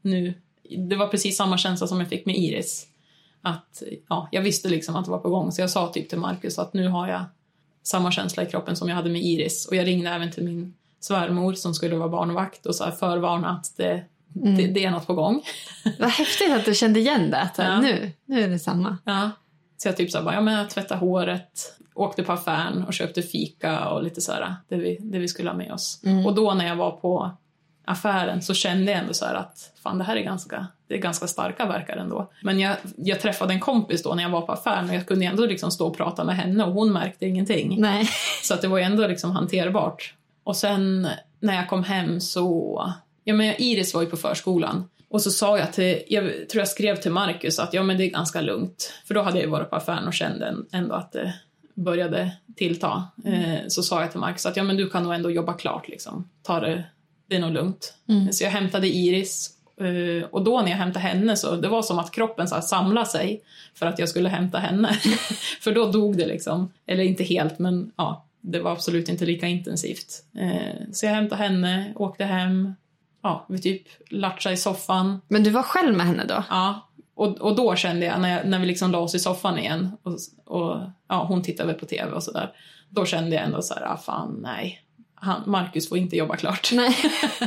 det var precis samma känsla som jag fick med Iris. Att jag visste liksom att det var på gång. Så jag sa typ till Marcus att nu har jag samma känsla i kroppen som jag hade med Iris. Och jag ringde även till min svärmor som skulle vara barnvakt och så här förvarna att det är något på gång. Vad häftigt att du kände igen det. Att nu är det samma. Ja. Så jag typ så här, jag tvättade håret, åkte på affären och köpte fika och lite så här, det vi skulle ha med oss. Och då när jag var på affären så kände jag ändå så här att fan, det här är ganska starka verkar ändå. Men jag träffade en kompis då när jag var på affären och jag kunde ändå liksom stå och prata med henne och hon märkte ingenting. Nej. Så att det var ju ändå liksom hanterbart. Och sen när jag kom hem så Iris var ju på förskolan. Och så sa jag jag skrev till Marcus att det är ganska lugnt. För då hade jag varit på affären och kände ändå att det började tillta. Så sa jag till Marcus att du kan nog ändå jobba klart liksom. Det är nog lugnt. Så jag hämtade Iris. Och då när jag hämtade henne så det var som att kroppen så här samlade sig för att jag skulle hämta henne. För då dog det liksom. Eller inte helt, men det var absolut inte lika intensivt. Så jag hämtade henne, åkte hem. Vi typ latchade i soffan. Men du var själv med henne då? Ja, och då kände jag när vi liksom la oss i soffan igen och hon tittade på tv och sådär. Då kände jag ändå så här, fan nej. Marcus får inte jobba klart. Nej.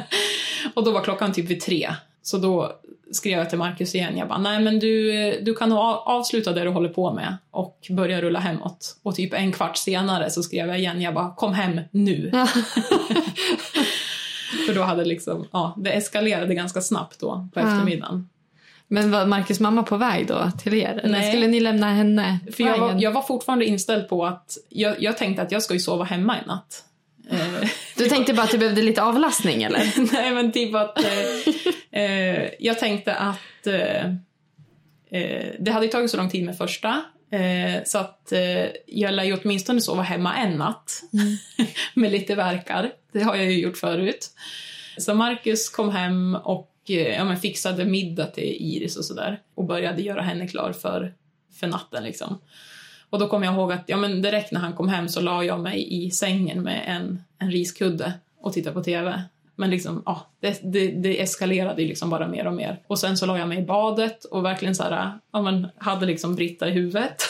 Och då var klockan typ vid 3. Så då skrev jag till Marcus igen. Jag bara, nej men du kan avsluta det du håller på med och börja rulla hemåt. Och typ en kvart senare så skrev jag igen. Jag bara, kom hem nu. Ja. För då hade liksom, det eskalerade ganska snabbt då på eftermiddagen. Men var Marcus mamma på väg då till er? Eller skulle ni lämna henne? För jag var fortfarande inställd på att jag tänkte att jag ska ju sova hemma i natt. Du tänkte bara att du behövde lite avlastning eller? Nej men typ att jag tänkte att det hade tagit så lång tid med första. Så att jag lär ju åtminstone sova hemma en natt. Med lite verkar. Det har jag ju gjort förut. Så Marcus kom hem och fixade middag till Iris och sådär. Och började göra henne klar för natten liksom. Och då kom jag ihåg att direkt när han kom hem så la jag mig i sängen med en riskudde och tittade på tv. Men liksom, det eskalerade ju liksom bara mer och mer. Och sen så la jag mig i badet och verkligen så här, hade liksom Britta i huvudet.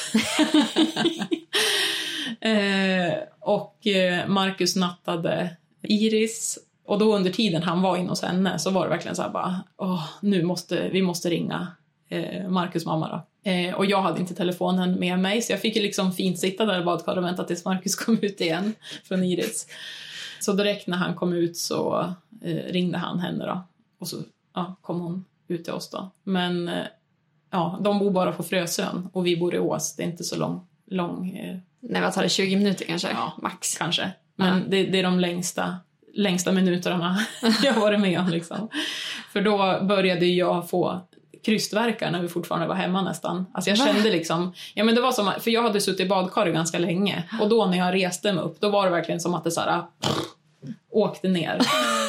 Och Marcus nattade Iris. Och då under tiden han var in hos henne så var det verkligen så här bara, vi måste ringa Marcus mamma då. Och jag hade inte telefonen med mig så jag fick ju liksom fint sitta där i badkaret och vänta tills Marcus kom ut igen från Iris. Så direkt när han kom ut så ringde han henne då. Och så kom hon ut till oss då. Men de bor bara på Frösön och vi bor i Ås. Det är inte så lång Nej, vad tar det? 20 minuter kanske? Ja, max kanske. Men det är de längsta minuterna jag har varit med om liksom. För då började jag få krystvärkar när vi fortfarande var hemma nästan. Alltså jag kände liksom, ja men det var som, för jag hade suttit i badkaret ganska länge. Och då när jag reste mig upp, då var det verkligen som att det så här åkte ner.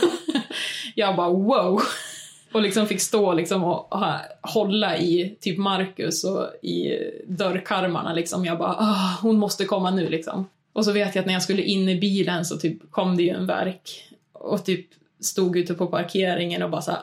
Jag bara wow. Och liksom fick stå liksom och hålla i typ Marcus och i dörrkarmarna liksom. Jag bara, hon måste komma nu liksom. Och så vet jag att när jag skulle in i bilen så typ kom det ju en verk. Och typ stod ute på parkeringen och bara så här,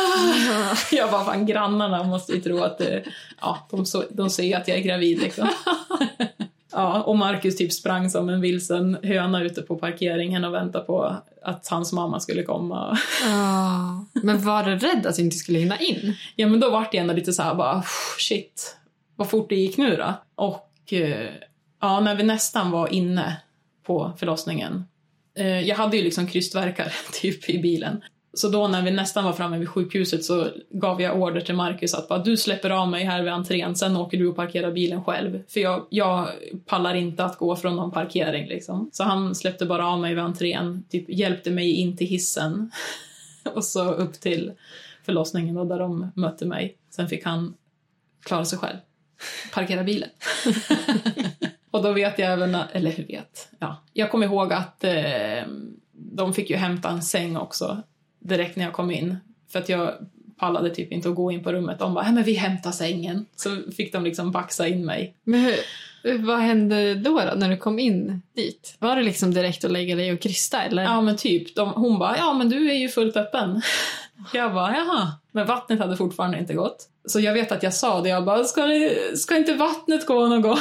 jag bara, fan, grannarna måste ju tro att de ser att jag är gravid liksom. Ja, och Marcus typ sprang som en vilsen höna ute på parkeringen och väntade på att hans mamma skulle komma. Men var du rädd att du inte skulle hinna in? Ja, men då var det ändå lite så här bara, shit, vad fort det gick nu då. Och när vi nästan var inne på förlossningen. Jag hade ju liksom krystvärkar typ i bilen. Så då när vi nästan var framme vid sjukhuset så gav jag order till Marcus att bara, du släpper av mig här vid entrén, sen åker du och parkerar bilen själv. För jag pallar inte att gå från någon parkering liksom. Så han släppte bara av mig vid entrén, typ hjälpte mig in till hissen. Och så upp till förlossningen då, där de mötte mig. Sen fick han klara sig själv. Parkera bilen. Och då vet jag även, eller hur vet, jag kommer ihåg att de fick ju hämta en säng också direkt när jag kom in. För att jag pallade typ inte att gå in på rummet. De bara, men vi hämtar sängen. Så fick de liksom baxa in mig. Men vad hände då när du kom in dit? Var det liksom direkt att lägga dig och krysta eller? Ja men typ, hon bara, ja men du är ju fullt öppen. Jag bara, jaha. Men vattnet hade fortfarande inte gått. Så jag vet att jag sa det, jag bara, ska inte vattnet gå någon gång?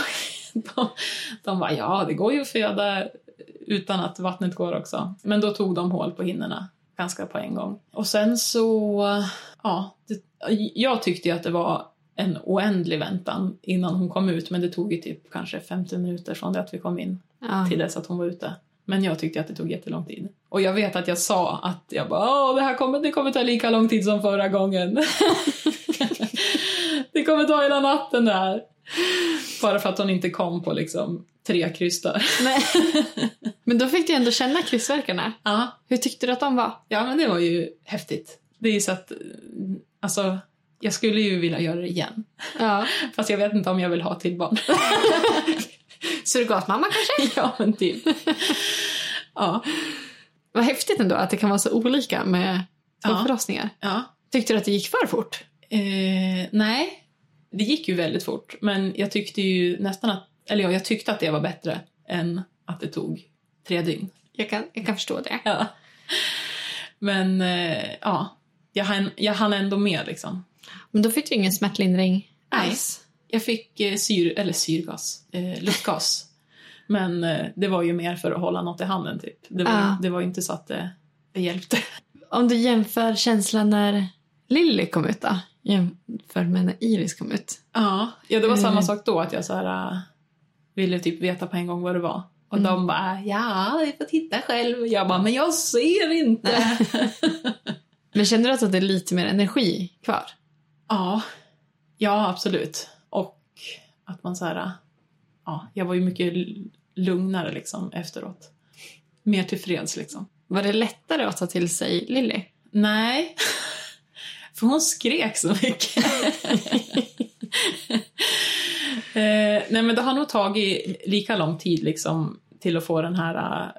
De bara, ja det går ju att föda utan att vattnet går också. Men då tog de hål på hinnorna ganska på en gång. Och sen så, jag tyckte ju att det var en oändlig väntan innan hon kom ut. Men det tog ju typ kanske 50 minuter från det att vi kom in till dess att hon var ute. Men jag tyckte att det tog jättelång tid. Och jag vet att jag sa att jag bara, det kommer ta lika lång tid som förra gången. Det kommer ta hela natten där. Bara för att hon inte kom på liksom 3 krystar. Nej. Men då fick du ändå känna krystvärkarna. Ja. Hur tyckte du att de var? Ja, men det var ju häftigt. Det är ju så att, alltså, jag skulle ju vilja göra det igen. Ja. Fast jag vet inte om jag vill ha till barn. Surrogatmamma kanske? Ja, men typ. Ja. Vad häftigt ändå att det kan vara så olika med förlossningar. Ja. Tyckte du att det gick för fort? Nej. Det gick ju väldigt fort, men jag tyckte ju nästan att, jag tyckte att det var bättre än att det tog 3 dygn. Jag kan förstå det. Ja. Men jag hann ändå med liksom. Men då fick du ingen smärtlindring alls? Nej, jag fick luftgas. Men det var ju mer för att hålla något i handen typ. Det var ju inte så att det hjälpte. Om du jämför känslan när Lily kom ut då? Jämför med när Iris kom ut. Ja, det var samma sak då att jag så här ville typ veta på en gång vad det var. Och de bara, vi får titta själv. Och jag bara, men jag ser inte. Men känner du att det är lite mer energi kvar? Ja, absolut. Och att man så här, jag var ju mycket lugnare liksom efteråt. Mer tillfreds liksom. Var det lättare att ta till sig Lily? Nej. För hon skrek så mycket. Nej, men det har nog tagit lika lång tid liksom till att få den här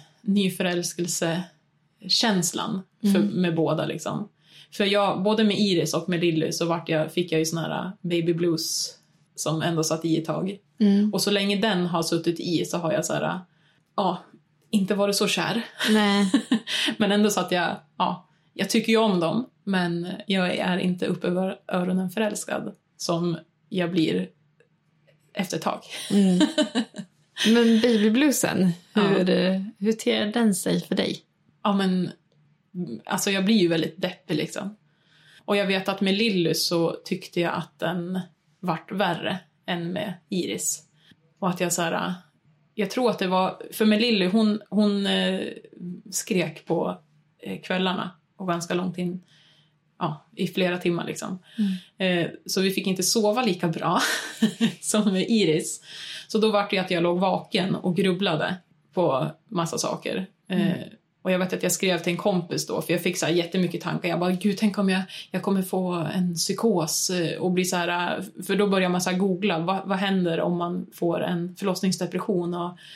nyförälskelsekänslan med båda liksom. För jag, både med Iris och med Lily så fick jag ju sån här baby blues som ändå satt i ett tag. Och så länge den har suttit i så har jag så här, inte varit så kär. Nej. Men ändå så att jag tycker ju om dem, men jag är inte uppe över öronen förälskad som jag blir efter ett tag. Men babybluesen, hur ter den sig för dig? Ja, men alltså jag blir ju väldigt deppig liksom. Och jag vet att med Lily så tyckte jag att den vart värre än med Iris. Och att jag så här, jag tror att det var, för med Lily, hon skrek på kvällarna och ganska långt in, i flera timmar liksom. Så vi fick inte sova lika bra som med Iris. Så då var det att jag låg vaken och grubblade på massa saker. Och jag vet att jag skrev till en kompis då, för jag fick så här jättemycket tankar. Jag bara, gud, tänk om jag kommer få en psykos och bli så här, för då börjar man så här googla, vad händer om man får en förlossningsdepression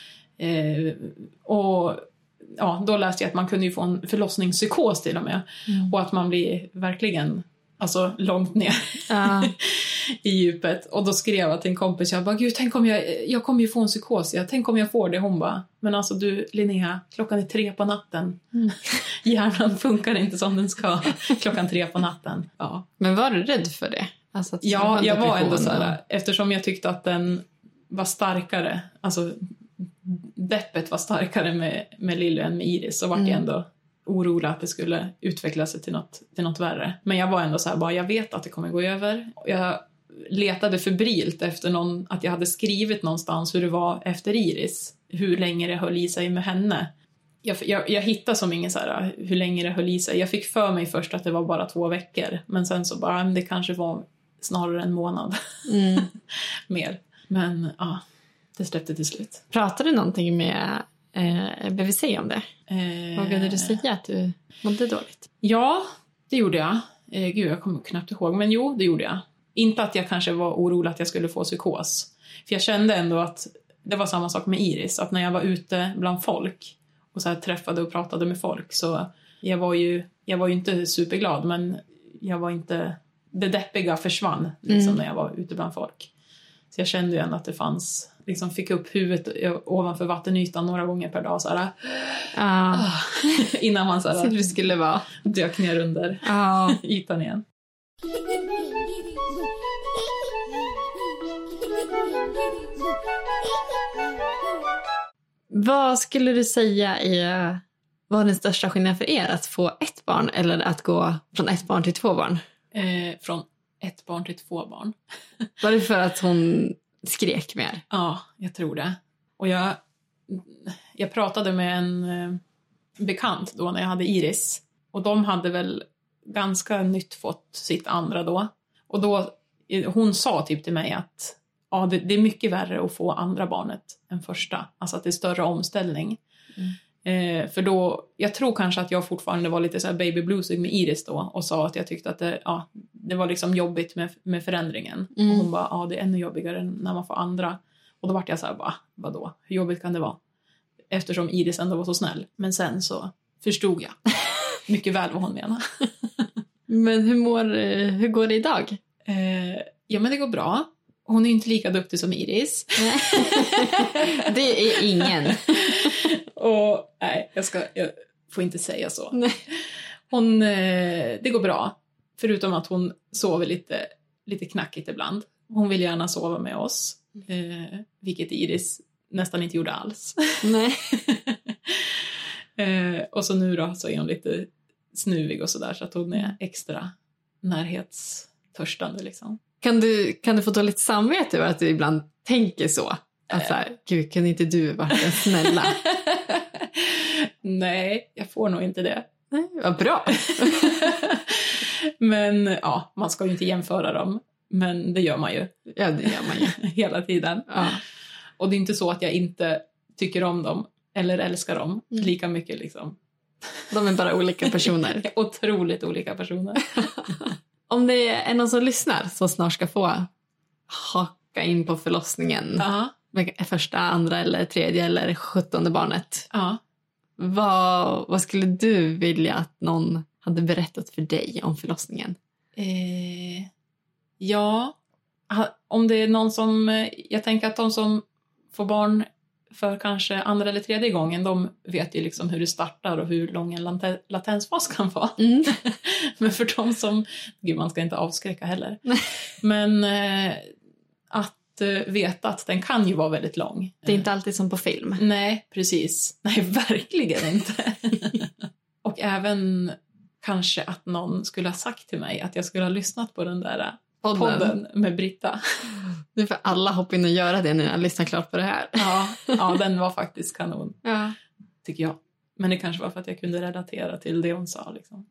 och ja, då läste jag att man kunde ju få en förlossningspsykos till och med. Och att man blir verkligen alltså långt ner i djupet. Och då skrev jag till en kompis, jag bara, gud, tänk om jag kommer ju få en psykos. Tänk om jag får det. Hon bara, men alltså du Linnea, klockan är 3 på natten. Hjärnan funkar inte som den ska klockan 3 på natten. Ja. Men var du rädd för det? Alltså att ja, jag var ändå så här, eftersom jag tyckte att den var starkare, alltså deppet var starkare med Lilly än med Iris, så var jag ändå orolig att det skulle utveckla sig till något värre. Men jag var ändå så här, bara jag vet att det kommer gå över. Jag letade febrilt efter att jag hade skrivit någonstans hur det var efter Iris. Hur länge det höll i sig med henne. Jag hittade som ingen så här, hur länge det höll i sig. Jag fick för mig först att det var bara 2 veckor. Men sen så bara, det kanske var snarare en månad. Mer. Men ja, det släppte till slut. Pratade du någonting med BVC om det? Vågade du säga att du mådde dåligt? Ja, det gjorde jag. Gud, jag kommer knappt ihåg. Men jo, det gjorde jag. Inte att jag kanske var orolig att jag skulle få psykos. För jag kände ändå att det var samma sak med Iris. Att när jag var ute bland folk och så här träffade och pratade med folk, så jag var ju inte superglad, men jag var inte, det deppiga försvann liksom, när jag var ute bland folk. Så jag kände ju ändå att det fanns, liksom fick upp huvudet ovanför vattenytan några gånger per dag så här. Innan man så här, det skulle vara dök ner under ytan igen. Vad skulle du säga var den största skillnaden för er? Att få 1 barn eller att gå från 1 barn till 2 barn? Från 1 barn till 2 barn. Var det för att hon skrek mer? Ja, jag tror det. Och jag pratade med en bekant då när jag hade Iris. Och de hade väl ganska nytt fått sitt andra då. Och då, hon sa typ till mig att ja, det är mycket värre att få andra barnet än första. Alltså att det är större omställning. För då, jag tror kanske att jag fortfarande var lite så här baby bluesig med Iris då. Och sa att jag tyckte att det var liksom jobbigt med förändringen. Och hon bara, det är ännu jobbigare när man får andra. Och då var jag så här, vadå? Hur jobbigt kan det vara? Eftersom Iris ändå var så snäll. Men sen så förstod jag mycket väl vad hon menar. Men hur går det idag? Ja, men det går bra. Hon är inte lika duktig som Iris. Det är ingen. Och nej, jag får inte säga så. Nej. Det går bra. Förutom att hon sover lite knackigt ibland. Hon vill gärna sova med oss. Vilket Iris nästan inte gjorde alls. Nej. Och så nu då så är hon lite snuvig och sådär. Så att hon är extra närhetstörstande liksom. Kan du få dåligt samvete över att du ibland tänker så? Att så här, gud, kan inte du vara den snälla? Nej, jag får nog inte det. Nej, vad bra. Men ja, man ska ju inte jämföra dem. Men det gör man ju. Ja, det gör man ju. Hela tiden. Ja. Och det är inte så att jag inte tycker om dem. Eller älskar dem lika mycket liksom. De är bara olika personer. Otroligt olika personer. Om det är någon som lyssnar som snart ska få haka in på förlossningen. Första, andra eller tredje eller 17:e barnet. Vad skulle du vilja att någon hade berättat för dig om förlossningen? Ja, om det är någon som... Jag tänker att de som får barn för kanske andra eller tredje gången, de vet ju liksom hur det startar och hur lång en latensfas kan vara. Men för de som... Gud, man ska inte avskräcka heller. Men att veta att den kan ju vara väldigt lång. Det är inte alltid som på film. Nej, precis. Nej, verkligen inte. Och även kanske att någon skulle ha sagt till mig att jag skulle ha lyssnat på den där podden med Britta. Nu får alla hoppa in och göra det när jag lyssnar klart på det här. Ja, den var faktiskt kanon. Ja. Tycker jag. Men det kanske var för att jag kunde relatera till det hon sa. Liksom.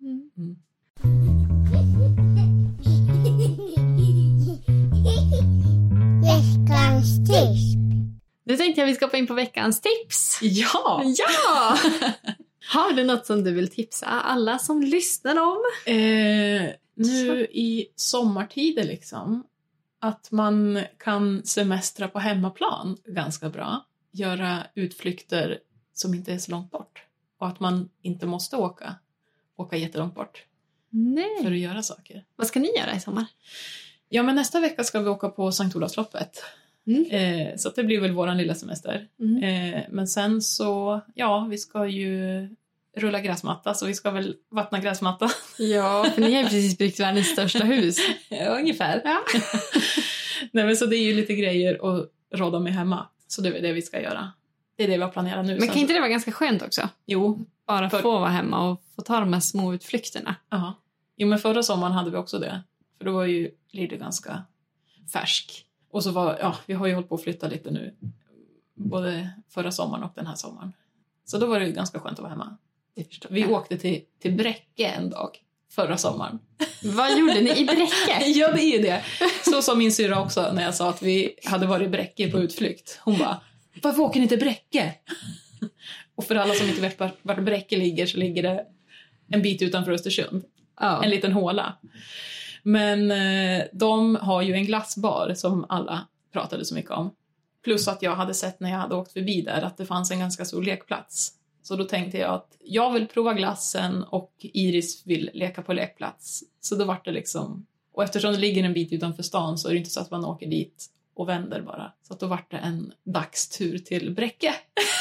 Veckans tips. Nu tänkte jag att vi ska hoppa in på veckans tips. Ja! Har du något som du vill tipsa alla som lyssnar om? Nu i sommartider liksom. Att man kan semestra på hemmaplan ganska bra. Göra utflykter som inte är så långt bort. Och att man inte måste åka jättelångt bort. Nej. För att göra saker. Vad ska ni göra i sommar? Ja, men nästa vecka ska vi åka på Sankt Olavsloppet. Så det blir väl våran lilla semester. Men sen så, ja, vi ska ju rulla gräsmatta. Så vi ska väl vattna gräsmatta. Ja, för ni har precis byggt världens största hus. Ja, ungefär. Ja. Nej, men så det är ju lite grejer att råda med hemma. Så det är det vi ska göra. Det är det vi har planerat nu. Men kan inte det vara ganska skönt också? Jo. Bara få vara hemma och få ta de här små utflykterna. Ja. Jo, men förra sommaren hade vi också det. För då var ju Lidö ganska färsk. Och så vi har ju hållit på att flytta lite nu. Både förra sommaren och den här sommaren. Så då var det ju ganska skönt att vara hemma. Vi åkte till Bräcke en dag förra sommaren. Vad gjorde ni i Bräcke? Ja, det är ju det. Så sa min syra också när jag sa att vi hade varit i Bräcke på utflykt. Hon bara, varför åker ni till Bräcke? Och för alla som inte vet vart Bräcke ligger så ligger det en bit utanför Östersund. En liten håla. Men de har ju en glassbar som alla pratade så mycket om. Plus att jag hade sett när jag hade åkt förbi där att det fanns en ganska stor lekplats. Så då tänkte jag att jag vill prova glassen och Iris vill leka på lekplats. Så då var det liksom... Och eftersom det ligger en bit utanför stan så är det inte så att man åker dit och vänder bara. Så att då var det en dagstur till Bräcke.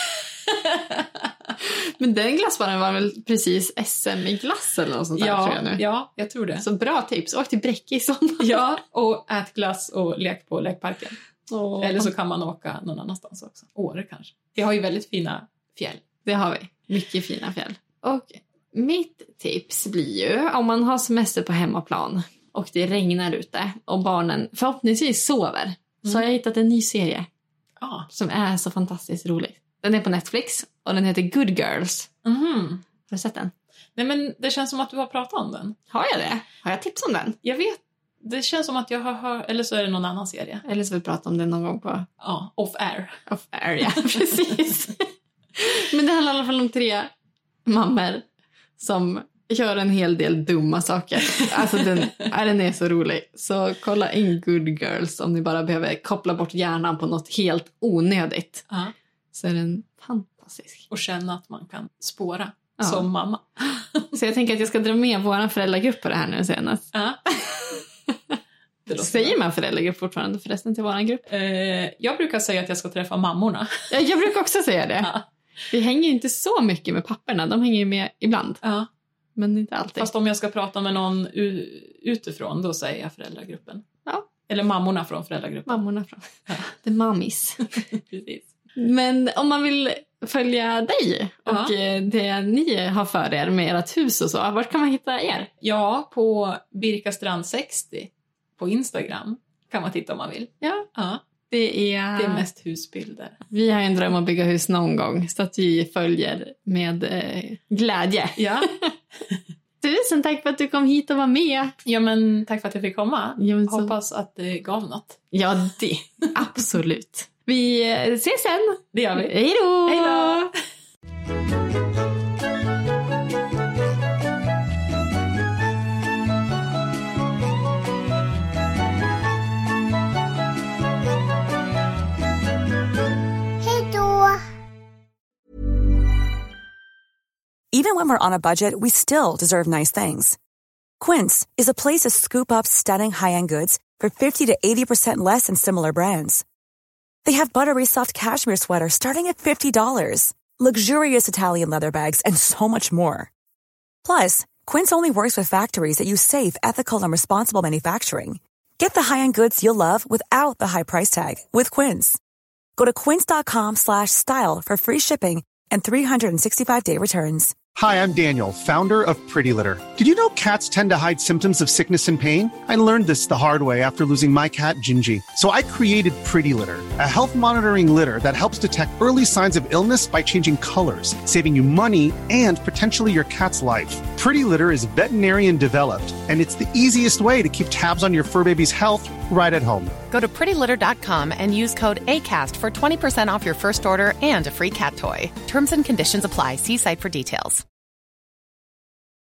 Men den glassbaren var väl precis SM i glass eller något sånt där, tror jag nu. Ja, jag tror det. Så bra tips. Åk till Bräcke i sommar. Ja, och ät glass och lek på lekparken. Eller så kan man åka någon annanstans också. Åre kanske. Vi har ju väldigt fina fjäll. Det har vi. Mycket fina fjäll. Och mitt tips blir ju om man har semester på hemmaplan och det regnar ute och barnen förhoppningsvis sover. Så har jag hittat en ny serie som är så fantastiskt rolig. Den är på Netflix och den heter Good Girls. Har du sett den? Nej, men det känns som att du har pratat om den. Har jag det? Har jag tips om den? Jag vet. Det känns som att jag har hört, eller så är det någon annan serie. Eller så vill vi prata om den någon gång på... Ja, off-air. Off-air, ja. Precis. Men det handlar i alla fall om 3 mammor som gör en hel del dumma saker. Alltså den är så rolig. Så kolla in Good Girls om ni bara behöver koppla bort hjärnan på något helt onödigt. Så är den fantastisk. Och känna att man kan spåra som mamma. Så jag tänker att jag ska dra med våra föräldragrupp på det här nu senast. Säger man föräldragrupp fortfarande förresten till våran grupp? Jag brukar säga att jag ska träffa mammorna. Jag brukar också säga det. Vi hänger inte så mycket med papperna. De hänger med ibland. Men inte alltid. Fast om jag ska prata med någon utifrån, då säger jag föräldragruppen. Eller mammorna från föräldragruppen. Mammorna från. The mommies. Precis. Men om man vill följa dig och det ni har för er med ert hus och så, vart kan man hitta er? Ja, på Birkastrand 60 på Instagram kan man titta om man vill. Ja. Det är mest husbilder. Vi har en dröm att bygga hus någon gång så att vi följer med glädje. Ja. Tusen tack för att du kom hit och var med. Ja, men tack för att jag fick komma. Ja, hoppas att det gav något. Ja, det. Absolut. Vi ses sen. Det gör vi. Hej då! Hej då! Even when we're on a budget, we still deserve nice things. Quince is a place to scoop up stunning high-end goods for 50 to 80% less than similar brands. They have buttery soft cashmere sweaters starting at $50, luxurious Italian leather bags, and so much more. Plus, Quince only works with factories that use safe, ethical, and responsible manufacturing. Get the high-end goods you'll love without the high price tag with Quince. Go to quince.com/style for free shipping and 365-day returns. Hi, I'm Daniel, founder of Pretty Litter. Did you know cats tend to hide symptoms of sickness and pain? I learned this the hard way after losing my cat, Gingy. So I created Pretty Litter, a health monitoring litter that helps detect early signs of illness by changing colors, saving you money and potentially your cat's life. Pretty Litter is veterinarian developed, and it's the easiest way to keep tabs on your fur baby's health right at home. Go to prettylitter.com and use code ACAST for 20% off your first order and a free cat toy. Terms and conditions apply. See site for details.